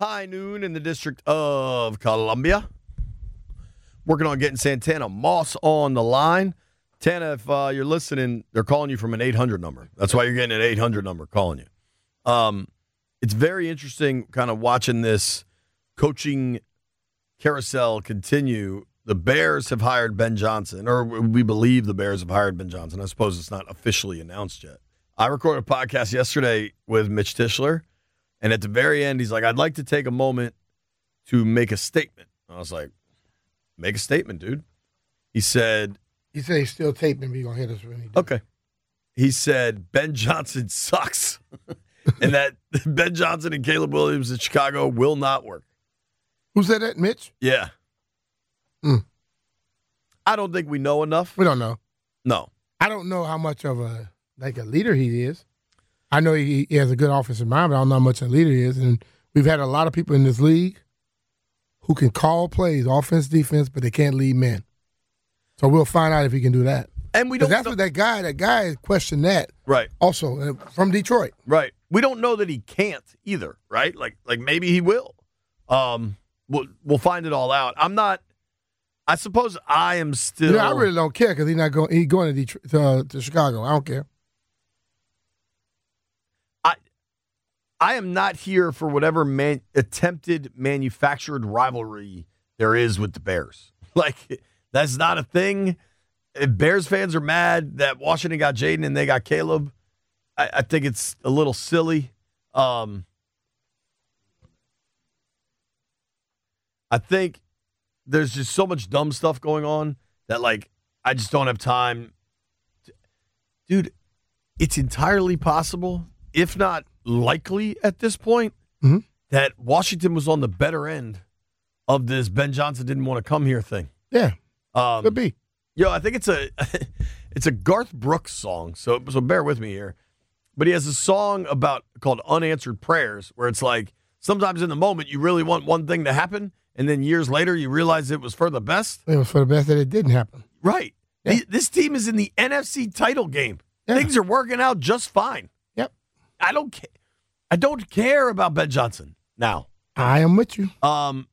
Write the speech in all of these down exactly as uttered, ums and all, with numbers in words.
High noon in the District of Columbia. Working on getting Santana Moss on the line. Tana, if uh, you're listening, they're calling you from an eight hundred number. That's why you're getting an eight hundred number calling you. Um, it's very interesting kind of watching this coaching carousel continue. The Bears have hired Ben Johnson, or we believe the Bears have hired Ben Johnson. I suppose it's not officially announced yet. I recorded a podcast yesterday with Mitch Tischler, and at the very end, he's like, I'd like to take a moment to make a statement. I was like, make a statement, dude. He said... He said he's still taping, but he's going to hit us when he does. Okay. He said Ben Johnson sucks, and that Ben Johnson and Caleb Williams in Chicago will not work. Who said that, Mitch? Yeah. Mm. I don't think we know enough. We don't know. No. I don't know how much of a like a leader he is. I know he, he has a good offensive mind, but I don't know how much a leader he is. And we've had a lot of people in this league who can call plays, offense, defense, but they can't lead men. So we'll find out if he can do that. And we don't. That's know- what that guy. That guy questioned that. Right. Also uh, from Detroit. Right. We don't know that he can't either. Right. Like like maybe he will. Um. We'll we'll find it all out. I'm not. I suppose I am still. Yeah, I really don't care because he's not going. He's going to Detroit to, uh, to Chicago. I don't care. I I am not here for whatever man, attempted manufactured rivalry there is with the Bears. Like that's not a thing. If Bears fans are mad that Washington got Jaden and they got Caleb, I, I think it's a little silly. Um, I think there's just so much dumb stuff going on that, like, I just don't have time. To, dude, it's entirely possible, if not likely at this point, mm-hmm. that Washington was on the better end of this Ben Johnson didn't want to come here thing. Yeah, um, could be. Yo, I think it's a it's a Garth Brooks song, so so bear with me here. But he has a song about called Unanswered Prayers, where it's like sometimes in the moment you really want one thing to happen, and then years later you realize it was for the best. It was for the best that it didn't happen. Right. Yeah. The, this team is in the N F C title game. Yeah. Things are working out just fine. Yep. I don't care. I don't care about Ben Johnson now. I am with you. Um,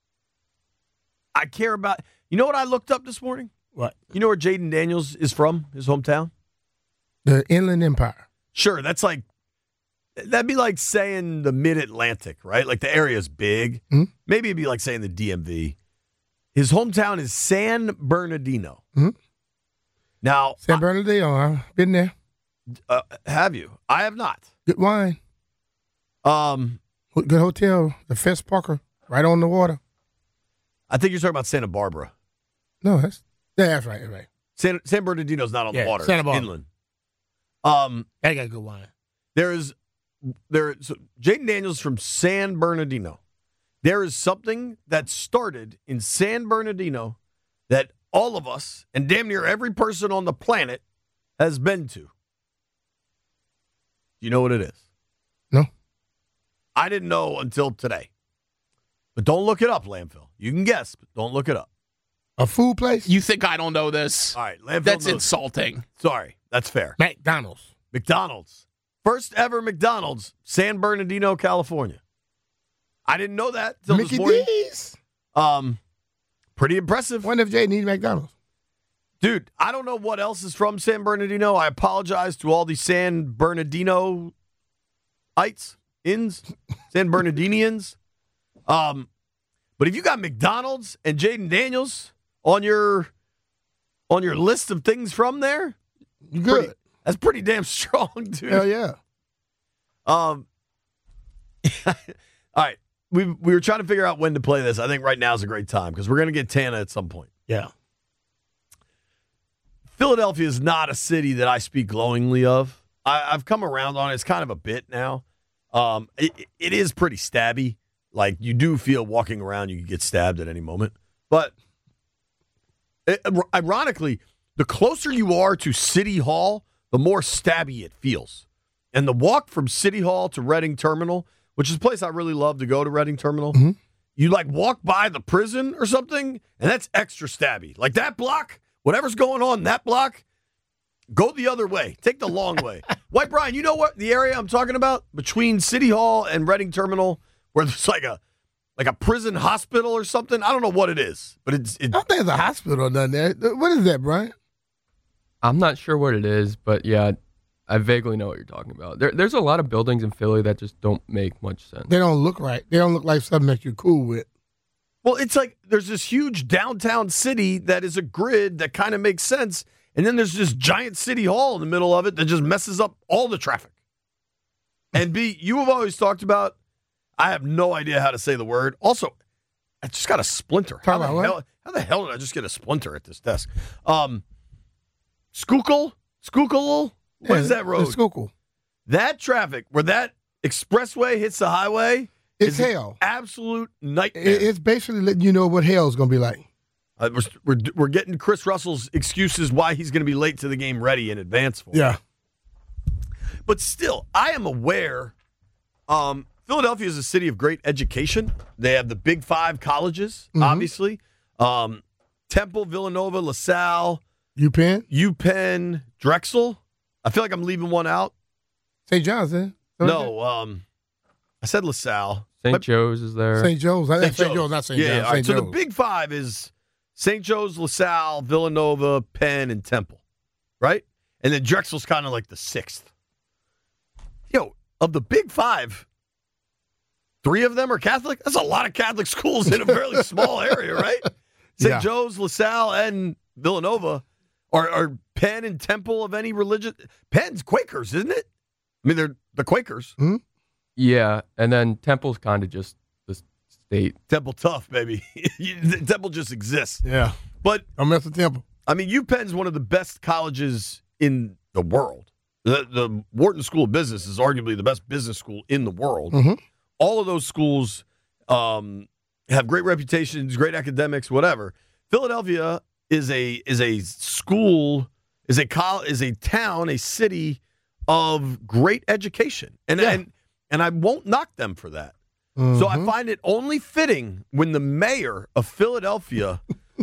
I care about. You know what I looked up this morning? What? You know where Jaden Daniels is from? His hometown? The Inland Empire. Sure, that's like that'd be like saying the Mid-Atlantic, right? Like the area's big. Mm-hmm. Maybe it'd be like saying the D M V. His hometown is San Bernardino. Mm-hmm. Now, San Bernardino, I've been there. uh, have you? I have not. Good wine. Um, Good hotel. The Fess Parker, right on the water. I think you're talking about Santa Barbara. No, that's yeah, that's right, that's right. San, San Bernardino's not on Yeah, the water. Santa It's Barbara. inland. Um, That got good wine. there is there. So Jaden Daniels from San Bernardino. There is something that started in San Bernardino that all of us and damn near every person on the planet has been to. Do you know what it is? No. I didn't know until today. But don't look it up, Landfill. You can guess, but don't look it up. A food place? You think I don't know this? All right, Landfill That's knows. insulting. Sorry, that's fair. McDonald's. McDonald's. First ever McDonald's, San Bernardino, California. I didn't know that till Mickey this morning. D's. Um, pretty impressive. Wonder if Jay needs McDonald's. Dude, I don't know what else is from San Bernardino. I apologize to all the San Bernardino-ites, ins, San Bernardinians. Um, but if you got McDonald's and Jaden Daniels on your on your list of things from there, You good? pretty- that's pretty damn strong, dude. Hell yeah. Um, all right. We we were trying to figure out when to play this. I think right now is a great time because we're going to get Tana at some point. Yeah. Philadelphia is not a city that I speak glowingly of. I, I've come around on it. It's kind of a bit now. Um, it, it is pretty stabby. Like, you do feel walking around, you could get stabbed at any moment. But it, ironically, the closer you are to City Hall, the more stabby it feels. And the walk from City Hall to Reading Terminal, which is a place I really love to go to, Reading Terminal, Mm-hmm. you, like, walk by the prison or something, and that's extra stabby. Like, that block, whatever's going on in that block, go the other way. Take the long way. White Brian, you know what the area I'm talking about? Between City Hall and Reading Terminal, where there's like a like a prison hospital or something. I don't know what it is, but it's. It, I don't think there's a hospital down there. What is that, Brian? I'm not sure what it is, but yeah, I vaguely know what you're talking about. There, there's a lot of buildings in Philly that just don't make much sense. They don't look right. They don't look like something that you're cool with. Well, it's like there's this huge downtown city that is a grid that kind of makes sense, and then there's this giant city hall in the middle of it that just messes up all the traffic. And B, you have always talked about, I have no idea how to say the word. Also, I just got a splinter. How the, hell, how the hell did I just get a splinter at this desk? Um, Schuylkill? Schuylkill? What yeah, is that road? Schuylkill. That traffic, where that expressway hits the highway, it's is hell. Absolute nightmare. It's basically letting you know what hell's going to be like. Uh, we're, we're we're getting Chris Russell's excuses why he's going to be late to the game ready in advance for. Yeah. But still, I am aware um, Philadelphia is a city of great education. They have the big five colleges, mm-hmm. obviously. Um, Temple, Villanova, LaSalle. UPenn? UPenn, Drexel. I feel like I'm leaving one out. Saint John's, eh? No, um, I said LaSalle. Saint Joe's is there. Saint Joe's. Saint Joe's. Joe's, not Saint yeah, John's. Yeah, all right. Saint So Joe's. the big five is Saint Joe's, LaSalle, Villanova, Penn, and Temple, right? And then Drexel's kind of like the sixth. Yo, of the big five, three of them are Catholic? That's a lot of Catholic schools in a fairly small area, right? Saint Yeah. Joe's, LaSalle, and Villanova. Are, are Penn and Temple of any religion? Penn's Quakers, isn't it? I mean, they're the Quakers. Hmm? Yeah, and then Temple's kind of just the state. Temple tough, baby. Temple just exists. Yeah. But, Don't mess with Temple. I mean, UPenn's one of the best colleges in the world. The, the Wharton School of Business is arguably the best business school in the world. Mm-hmm. All of those schools um, have great reputations, great academics, whatever. Philadelphia is a is a school, is a col- is a town, a city of great education. And Yeah. and and I won't knock them for that. Mm-hmm. So I find it only fitting when the mayor of Philadelphia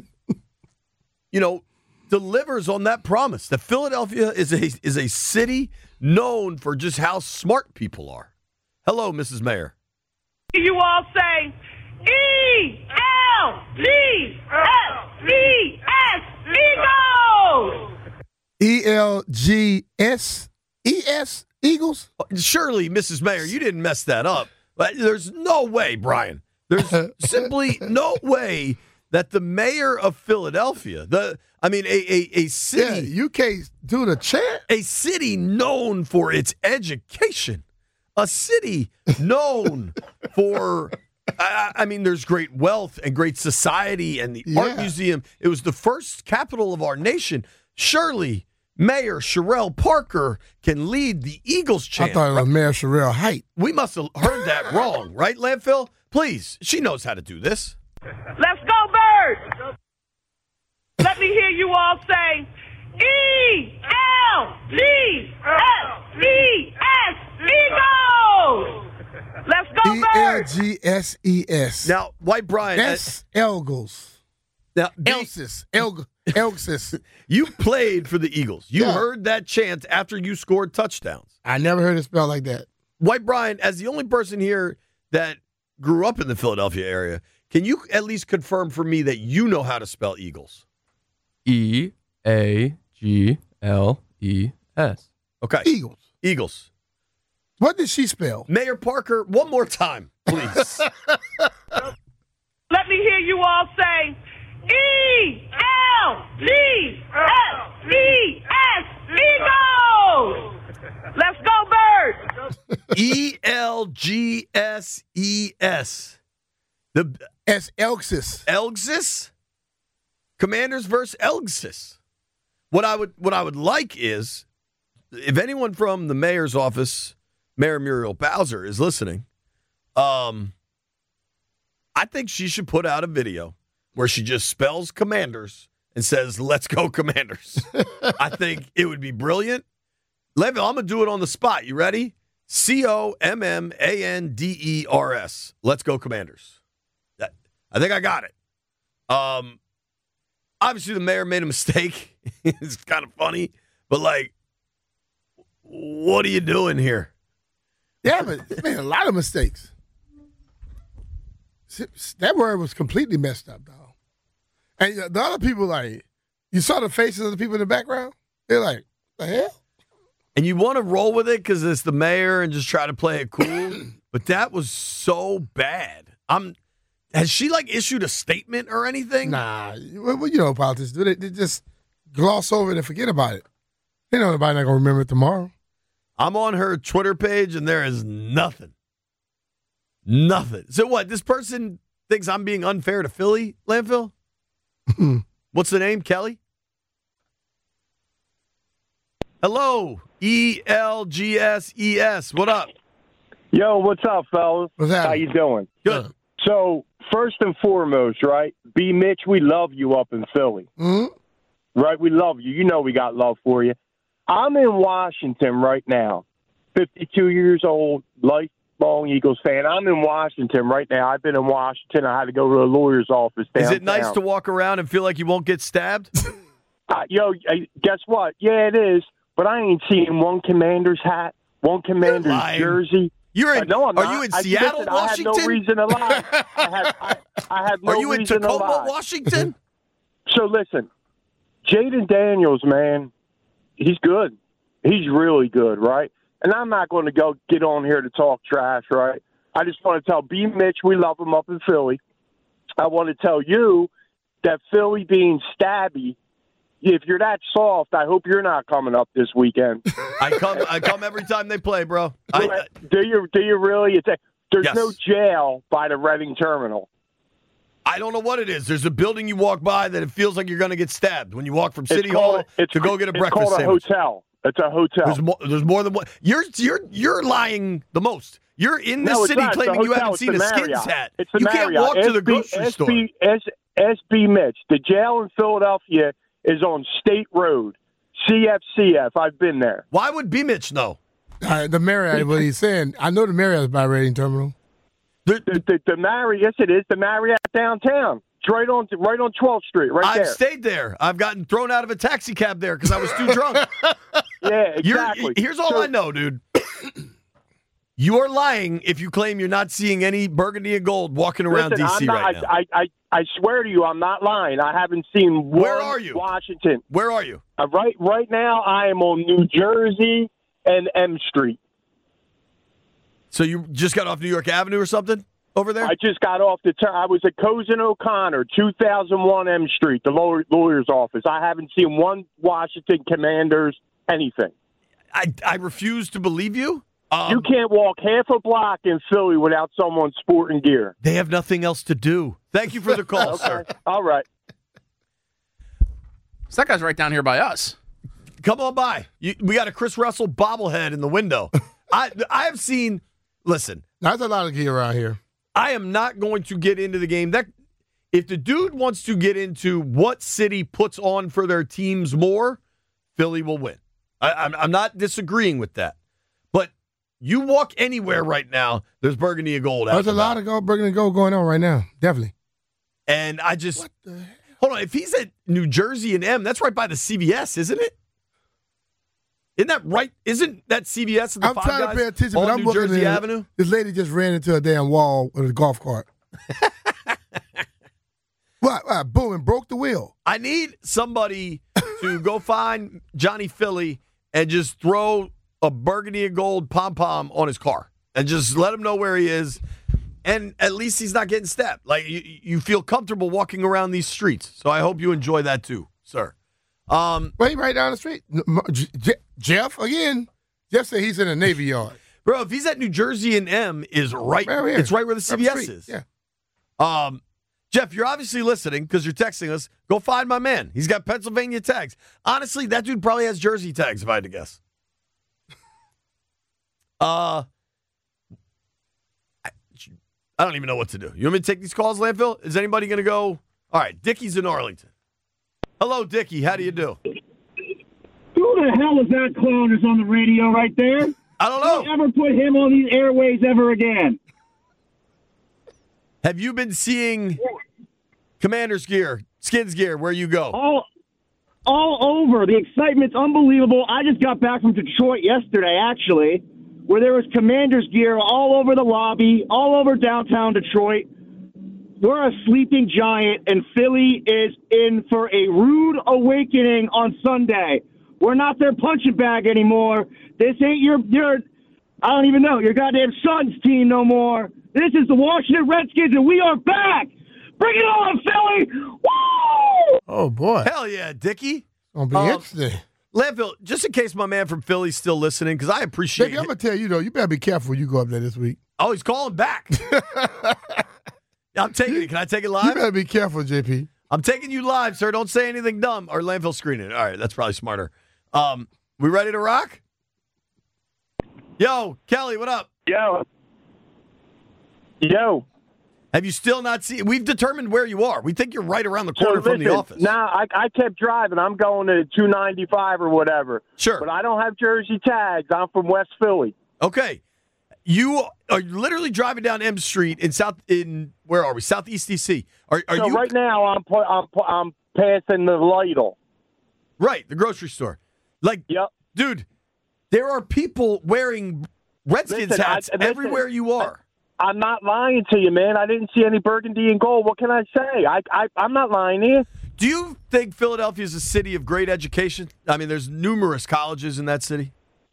you know, delivers on that promise that Philadelphia is a is a city known for just how smart people are. Hello, Missus Mayor. You all say E L G S E S, Eagles! E L G S E S, Eagles? Surely, Missus Mayor, you didn't mess that up. But there's no way, Brian. There's simply no way that the mayor of Philadelphia, the I mean, a a, a Yeah, city, you can't do the chant. a city known for its education, a city known for. I, I mean, there's great wealth and great society and the art Yeah. museum. It was the first capital of our nation. Surely, Mayor Sherelle Parker can lead the Eagles chant. I thought it was Mayor Sherelle Height. We must have heard that wrong, right, Landfill? Please, she knows how to do this. Let's go, Birds! Let me hear you all say E L G S E S, Eagles! Let's go, E L Birds! G S E S. Now, White Brian, uh, That's Elgos. now B, Elsis. Elg- Elgsis. you played for the Eagles. You Yeah. heard that chant after you scored touchdowns. I never heard it spelled like that. White Brian, as the only person here that grew up in the Philadelphia area, can you at least confirm for me that you know how to spell Eagles? E A G L E S. Okay. Eagles. Eagles. What did she spell? Mayor Parker, one more time, please. Let me hear you all say E L G S E S, Eagles! Let's go, Birds! E L G S E S. The It's Elgsis. Elgsis? Commanders versus Elgsis. What I would what I would like is if anyone from the mayor's office, Mayor Muriel Bowser, is listening, um, I think she should put out a video where she just spells Commanders and says, "Let's go, Commanders." I think it would be brilliant. Levin, I'm going to do it on the spot. You ready? C O M M A N D E R S. Let's go, Commanders. That, I think I got it. Um, obviously, the mayor made a mistake. It's kind of funny. But, like, what are you doing here? Yeah, but he made a lot of mistakes. That word was completely messed up, dog. And the other people, like, you saw the faces of the people in the background? They're like, the hell? And you want to roll with it because it's the mayor and just try to play it cool. But that was so bad. I'm. Has she, like, issued a statement or anything? Nah. Well, you know what politicians do. They, they just gloss over it and forget about it. They know nobody's not going to remember it tomorrow. I'm on her Twitter page, and there is nothing. Nothing. So what, this person thinks I'm being unfair to Philly, Landfill? What's the name, Kelly? Hello, E L G S E S. What up? Yo, what's up, fellas? What's happening? How you doing? Good. So, first and foremost, right, B. Mitch, we love you up in Philly. Mm-hmm. Right? We love you. You know we got love for you. I'm in Washington right now, fifty-two years old, lifelong Eagles fan. I'm in Washington right now. I've been in Washington. I had to go to a lawyer's office downtown. Is it nice to walk around and feel like you won't get stabbed? Uh, yo, uh, guess what? Yeah, it is. But I ain't seen one Commander's hat, one Commander's lying. jersey. You're in, Uh, no, I'm are not. you in I- Seattle, listen, Washington? I have no reason to lie. I have, I, I have no are you in reason to Tacoma, lie. Washington? So listen, Jaden Daniels, man, he's good. He's really good, right? And I'm not going to go get on here to talk trash, right? I just want to tell B. Mitch we love him up in Philly. I want to tell you that Philly being stabby, if you're that soft, I hope you're not coming up this weekend. I come I come every time they play, bro. I, do you do you really? It's a, there's Yes. no jail by the Reading Terminal. I don't know what it is. There's a building you walk by that it feels like you're going to get stabbed when you walk from City it's called, Hall it's, to go get a it's breakfast called a sandwich. hotel. It's a hotel. There's more, there's more than one. You're you're you're lying the most. You're in this No, it's city not. It's claiming a you hotel. haven't It's seen the a Skins Marriott. hat. It's the You can't Marriott. walk to the S B grocery store. S B, S, S B Mitch. The jail in Philadelphia is on State Road. C F C F. I've been there. Why would B. Mitch know? All right, the Marriott, what he's saying, I know the Marriott's by Reading Terminal. The- The, the, the Marriott, yes, it is. The Marriott downtown. It's right on, right on twelfth Street, right I've there. stayed there. I've gotten thrown out of a taxi cab there because I was too drunk. Yeah, You're- exactly. here's all So- I know, dude. You are lying if you claim you're not seeing any burgundy and gold walking around Listen, D C I'm not, right now. I, I, I, I swear to you, I'm not lying. I haven't seen one Where are you? Washington. Where are you? Uh, right, right now, I am on New Jersey and M Street. So you just got off New York Avenue or something over there? I just got off the turn. I was at Cozen O'Connor, two thousand one M Street, the lawyer, lawyer's office. I haven't seen one Washington Commanders anything. I, I refuse to believe you. Um, You can't walk half a block in Philly without someone sporting gear. They have nothing else to do. Thank you for the call, sir. All right. So that guy's right down here by us. Come on by. You, we got a Chris Russell bobblehead in the window. I I have seen. Listen, That's a lot of gear around here. I am not going to get into the game. That if the dude wants to get into what city puts on for their teams more, Philly will win. I, I'm, I'm not disagreeing with that. But you walk anywhere right now, there's burgundy and gold. There's out a and lot about. of gold, burgundy and gold going on right now. Definitely. And I just What the hell? hold on. If he's at New Jersey and M, that's right by the C V S, isn't it? Isn't that right? Isn't that C V S? And the I'm Five trying to Guys pay attention, on but I'm New looking Jersey at Avenue. This lady just ran into a damn wall with a golf cart. What? What? Boom, and broke the wheel. I need somebody to go find Johnny Philly and just throw a burgundy and gold pom pom on his car and just let him know where he is. And at least he's not getting stabbed. Like you, you feel comfortable walking around these streets. So I hope you enjoy that too, sir. Um, Wait, right down the street. N- M- J- J- Jeff again. Jeff said he's in a Navy Yard. bro, if he's at New Jersey and M, is right. Right here. It's right where the C V S Up the street. is. Yeah. Um, Jeff, you're obviously listening because you're texting us. Go find my man. He's got Pennsylvania tags. Honestly, that dude probably has Jersey tags, if I had to guess. Uh, I, I don't even know what to do. You want me to take these calls, Landfill? Is anybody going to go? All right, Dickie's in Arlington. Hello, Dickie. How do you do? Who the hell is that clown that's on the radio right there? I don't Don't know. ever put him on these airways ever again. Have you been seeing Commander's gear, Skins gear, where you go? All, all over. The excitement's unbelievable. I just got back from Detroit yesterday, actually, where there was Commander's gear all over the lobby, all over downtown Detroit. we're a sleeping giant, and Philly is in for a rude awakening on Sunday. We're not their punching bag anymore. This ain't your your I don't even know your goddamn son's team no more. This is the Washington Redskins, and we are back. Bring it on, Philly! Woo! Oh, boy. Hell yeah, Dickie. Going to be Um, interesting. Landfill, just in case my man from Philly's still listening, because I appreciate Dickie, I'm it. going to tell you, though, you better be careful when you go up there this week. Oh, he's calling back. I'm taking it. Can I take it You live? better be careful, J P. I'm taking you live, sir. Don't say anything dumb or Landfill screen it. All right, that's probably smarter. Um, we ready to rock? Yo, Kelly, what up? Yo. Yo. Have you still not seen? We've determined where you are. We think you're right around the So corner from the listen, office. Now, I, I kept driving. I'm going to two ninety-five or whatever. Sure. But I don't have jersey tags. I'm from West Philly. Okay. You are literally driving down M Street in South in where are we? Southeast D C. Are, are so you right now, I'm, pu- I'm, pu- I'm passing the Lidl. right? The grocery store. Like, Yep. dude, there are people wearing Redskins Listen, I- hats listen, everywhere you are. I'm not lying to you, man. I didn't see any burgundy and gold. What can I say? I, I, I'm not lying to you. Do you think Philadelphia is a city of great education? I mean, there's numerous colleges in that city.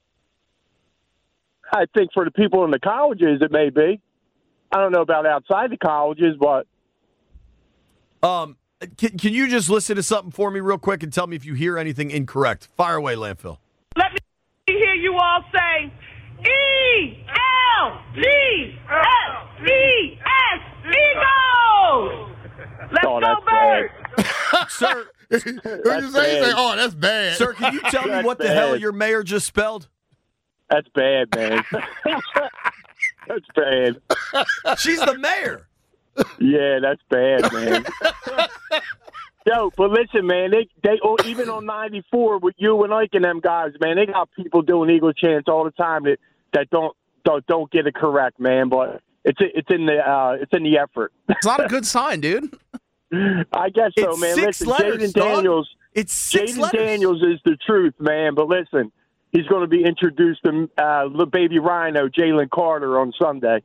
I think for the people in the colleges, it may be. I don't know about outside the colleges, but Um, can, can you just listen to something for me real quick and tell me if you hear anything incorrect? Fire away, Landfill. Let me hear you all say E L G S E S Eagles! Let's Oh, go, that's Birds! Sir, What you say? You say, bad. oh, that's bad. sir, can you tell me That's what the hell bad. your mayor just spelled? that's bad, man. That's bad. She's the mayor. Yeah, that's bad, man. Yo, but listen, man, they they oh, even on ninety-four with you and Ike and them guys, man, they got people doing Eagle chants all the time that, that don't don't don't get it correct, man. But it's it's in the uh, it's in the effort. It's not a good sign, dude. I guess so, It's man. six Listen, letters, Jaden dog. Daniels, It's six Jaden letters. Daniels is the truth, man. But listen, he's going to be introduced to uh, little baby Rhino, Jalen Carter, on Sunday.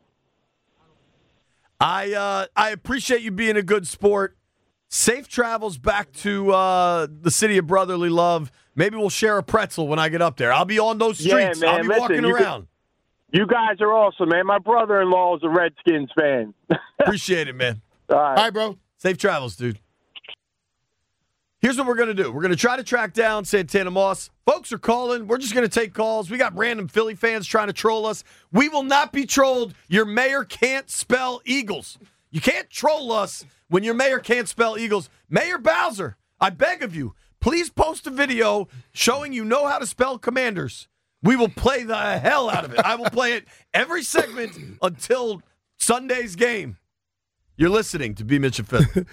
I uh, I appreciate you being a good sport. Safe travels back to uh, the city of brotherly love. Maybe we'll share a pretzel when I get up there. I'll be on those Yeah, streets. man, I'll be listen, walking you around. You guys are awesome, man. My brother-in-law is a Redskins fan. Appreciate it, man. All All right. right, bro. Safe travels, dude. Here's what we're going to do. We're going to try to track down Santana Moss. Folks are calling. We're just going to take calls. We got random Philly fans trying to troll us. We will not be trolled. Your mayor can't spell Eagles. You can't troll us when your mayor can't spell Eagles. Mayor Bowser, I beg of you, please post a video showing you know how to spell Commanders. We will play the hell out of it. I will play it every segment until Sunday's game. You're listening to B. Mitch and Philly.